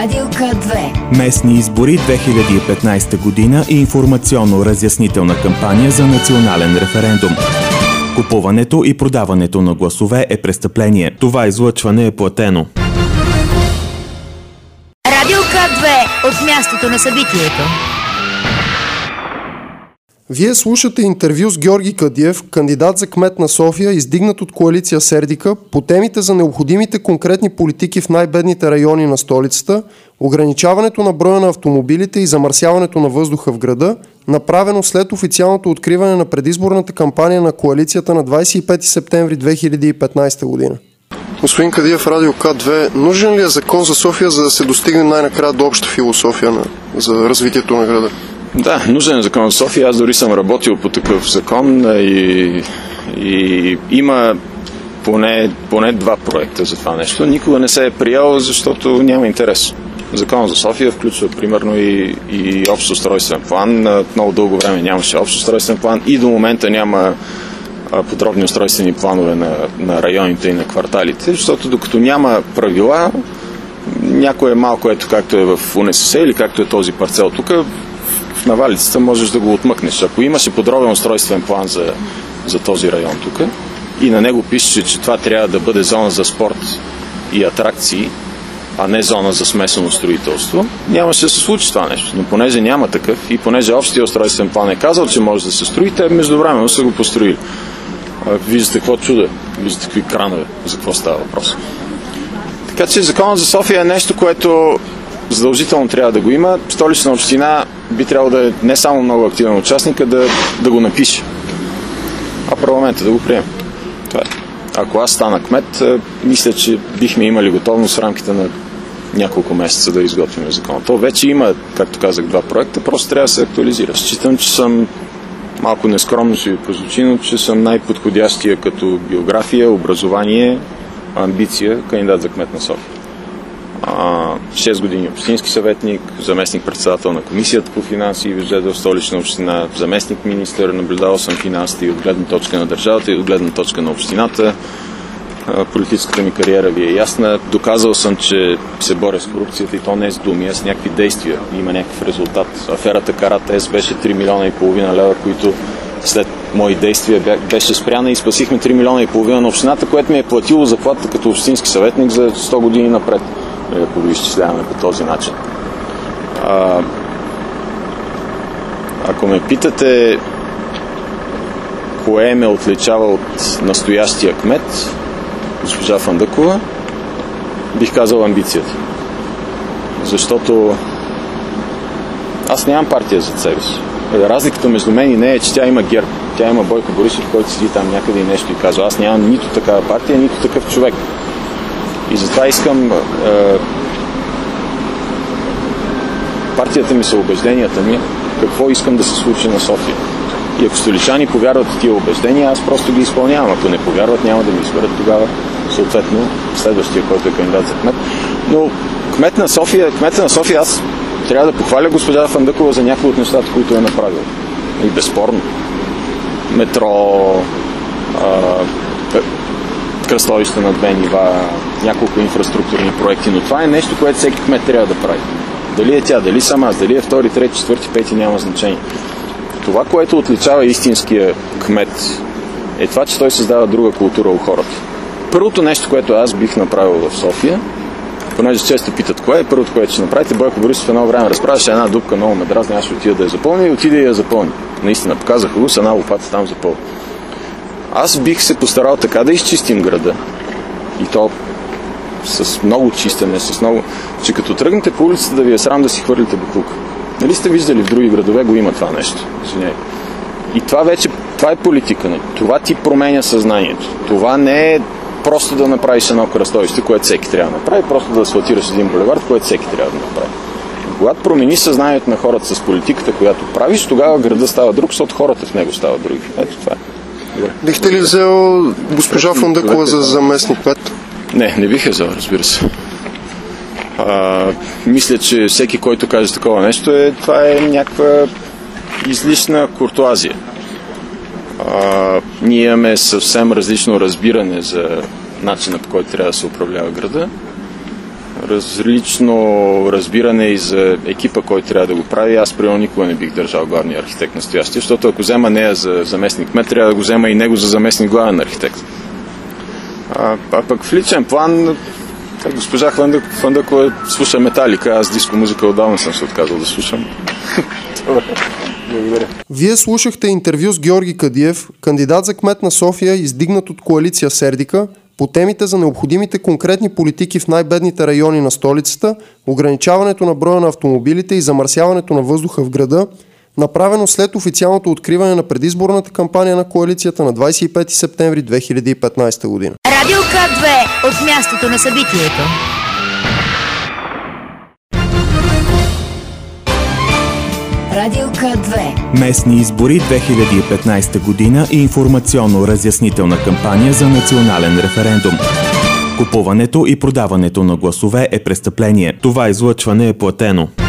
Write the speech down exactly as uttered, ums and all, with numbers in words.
Радио К две. Местни избори две хиляди и петнайсета година и информационно-разяснителна кампания за национален референдум. Купуването и продаването на гласове е престъпление. Това излъчване е платено. Радио К две от мястото на събитието. Вие слушате интервю с Георги Кадиев, кандидат за кмет на София, издигнат от коалиция Сердика, по темите за необходимите конкретни политики в най-бедните райони на столицата, ограничаването на броя на автомобилите и замърсяването на въздуха в града, направено след официалното откриване на предизборната кампания на коалицията на двайсет и пети септември две хиляди и петнайсета година. Господин Кадиев, Радио К две, нужен ли е закон за София, за да се достигне най-накрая до обща философия на, за развитието на града? Да, нужен е закон за София. Аз дори съм работил по такъв закон и, и има поне, поне два проекта за това нещо. Никога не се е приел, защото няма интерес. Закон за София включва примерно и, и общ устройствен план. Много дълго време нямаше общ устройствен план и до момента няма подробни устройствени планове на, на районите и на кварталите, защото докато няма правила, някое малко ето както е в УНСС или както е този парцел тук, в навалицата можеш да го отмъкнеш. Ако имаше подробен устройствен план за, за този район тук и на него пише, че това трябва да бъде зона за спорт и атракции, а не зона за смесено строителство, нямаше да се случи това нещо. Но понеже няма такъв и понеже общия устройствен план е казал, че може да се строи, те междувременно са го построили. Виждате какво чудо, виждате какви кранове, за какво става въпрос. Така че законът за София е нещо, което задължително трябва да го има. Столична община би трябвало да е не само много активен участник, а да, да го напише. А парламента да го приеме. Това е. Ако аз стана кмет, мисля, че бихме имали готовност в рамките на няколко месеца да изготвим закон. То вече има, както казах, два проекта, просто трябва да се актуализира. Считам, че съм малко нескромно ще ви прозвучи, но че съм най-подходящия като биография, образование, амбиция, кандидат за кмет на София. шест години общински съветник, заместник-председател на комисията по финанси и бюджет в Столична община, заместник-министър, наблюдавал съм финансите и от гледна точка на държавата и от гледна точка на общината. Политическата ми кариера ви е ясна. Доказал съм, че се боря с корупцията и то не с думи, а с някакви действия. Има някакъв резултат. Аферата Каратес беше три милиона и половина лева, които след мои действия беше спряна и спасихме три милиона и половина на общината, което ми е платило заплата като общински съветник за сто години напред. Ако го изчисляваме по този начин. А, ако ме питате кое ме отличава от настоящия кмет, госпожа Фандъкова, бих казал амбицията. Защото аз нямам партия зад себе си. Разликата между мен и нея е, че тя има ГЕРБ. Тя има Бойко Борисов, който седи там някъде и нещо и казва: аз нямам нито такава партия, нито такъв човек. И затова искам е, партията ми са убежденията ми, какво искам да се случи на София. И ако столичани повярват в тия убеждения, аз просто ги изпълнявам. Ако не повярват, няма да ми изберат тогава, съответно, следващия, който е кандидат за кмет. Но кмет на София, кмета на София, аз трябва да похваля госпожа Фандъкова за някои от нещата, които е направила. И безспорно. Метро, а, кръстовища на две нива, няколко инфраструктурни проекти, но това е нещо, което всеки кмет трябва да прави. Дали е тя, дали съм аз, дали е втори, трети, четвърти, пети, няма значение. Това, което отличава истинския кмет, е това, че той създава друга култура у хората. Първото нещо, което аз бих направил в София, понеже често питат кое е, първото, което ще направите, Бойко Борисов едно време разправяше една дупка, много ме дразни, аз ще отида да я запълня и отида и я запълня. Наистина, показаха го с една лопата там запълня. Аз бих се постарал така да изчистим града, и то с много чистене, с много, че като тръгнете по улицата да ви е срам да си хвърлите боклук. Нали сте виждали в други градове, го има това нещо. Извиняй. И това вече, това е политика. Не? Това ти променя съзнанието. Това не е просто да направиш едно кръстовище, което всеки трябва да направи, просто да асфалтираш един булевард, което всеки трябва да направи. Когато промениш съзнанието на хората с политиката, която правиш, тогава града става друг, защото хората в него стават други. Ето това е. Добре. Бихте ли взел госпожа Фандъкова за заместник кмет? Не, не бих я взел, разбира се. А, мисля, че всеки, който каже такова нещо, е, това е някаква излишна куртуазия. А, ние имаме съвсем различно разбиране за начина, по който трябва да се управлява града. различно разбиране и за екипа, който трябва да го прави. Аз, примерно, никога не бих държал главния архитект настоящия, защото ако взема нея за заместник кмет, трябва да го взема и него за заместник главен архитект. А, а пък в личен план, госпожа Фандъкова слуша Металика, аз диско музика отдавна съм се отказал да слушам. Благодаря. Вие слушахте интервю с Георги Кадиев, кандидат за кмет на София, издигнат от коалиция Сердика, по темите за необходимите конкретни политики в най-бедните райони на столицата, ограничаването на броя на автомобилите и замърсяването на въздуха в града, направено след официалното откриване на предизборната кампания на коалицията на двадесет и пети септември две хиляди и петнадесета година. Радио К две от мястото на събитието. Радио К две. Местни избори две хиляди и петнадесета година и информационно-разяснителна кампания за национален референдум. Купуването и продаването на гласове е престъпление. Това излъчване е платено.